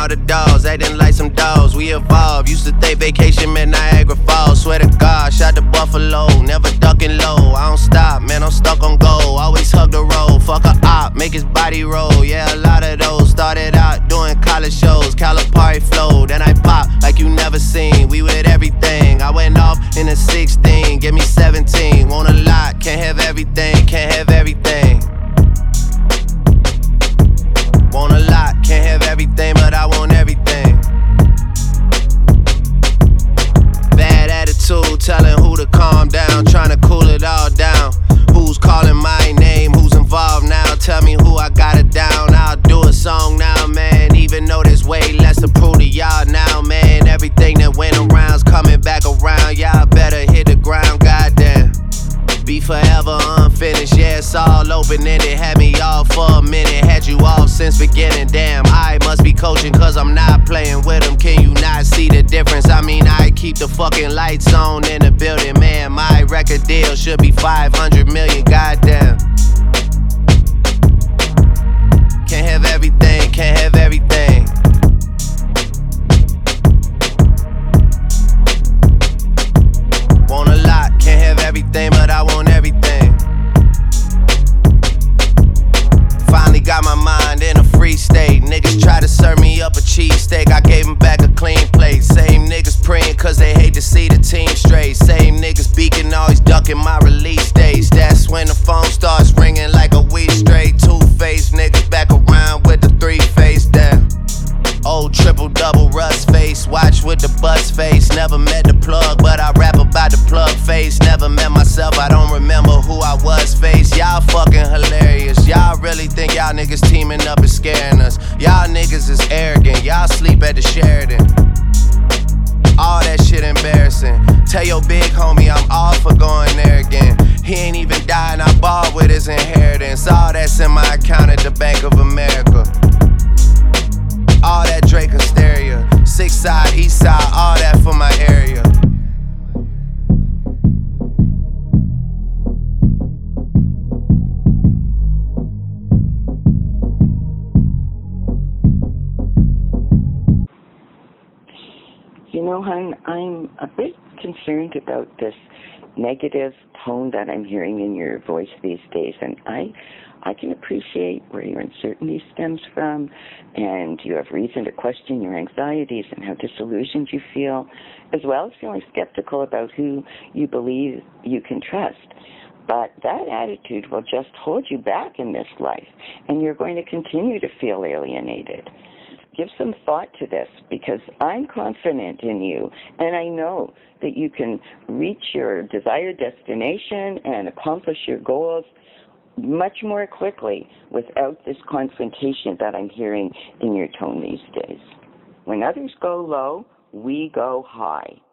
the dogs, acting like some dogs. We evolved, used to think vacation meant Niagara Falls. Swear to God, shot to Buffalo, never ducking low. I don't stop, man, I'm stuck on goal. Always hug the road, fuck a op, make his body roll. Yeah, a lot of those started out doing college shows. Calipari flow, then I pop like you never seen. We with everything, I went off in a 16, give me 17. Want a lot, can't have everything, can't have everything. Want a lot, can't have everything, but I want everything. Bad attitude, telling who to calm down, trying to cool it all down. Who's calling my name, who's involved now? Tell me who I got it down. I'll do a song now, man, even though there's way less to prove to y'all now, man. Everything that went around's coming back around. Y'all better hit the ground, goddamn. Be forever unfinished, yeah, it's all open-ended. Had me off for a minute, had you off since beginning. Damn, I must be coaching cause I'm not playing with them. Can you not see the difference? I mean, I keep the fucking lights on in the building. Man, my record deal should be 500 million, goddamn. Can't have everything, can't have everything. Want a lot, can't have everything, but I want everything. Finally got my mind in a free state. Niggas try to serve me up a cheesesteak, I gave them back a clean plate. Same niggas praying cause they hate to see the team straight. Same niggas beaking, always ducking my release dates. That's when the phone starts ringing like a weed straight. Two-faced niggas back around with the three-face down. Old triple-double rust face, watch with the buzz face. Never met the plug, but I rap about the plug face. Never met myself, I don't remember who I was face. Y'all fucking hilarious. Y'all really think y'all niggas teaming up is scaring us. Y'all niggas is arrogant, y'all sleep at the Sheridan. All that shit embarrassing. Tell your big homie I'm all for going there again. He ain't even died and I balled with his inheritance. All that's in my account at the Bank of America. All that Drake hysteria, 6 side, east side, all that for my area. You know, hon, I'm a bit concerned about this negative tone that I'm hearing in your voice these days, and I can appreciate where your uncertainty stems from, and you have reason to question your anxieties and how disillusioned you feel, as well as feeling skeptical about who you believe you can trust. But that attitude will just hold you back in this life, and you're going to continue to feel alienated. Give some thought to this, because I'm confident in you, and I know that you can reach your desired destination and accomplish your goals much more quickly without this confrontation that I'm hearing in your tone these days. When others go low, we go high.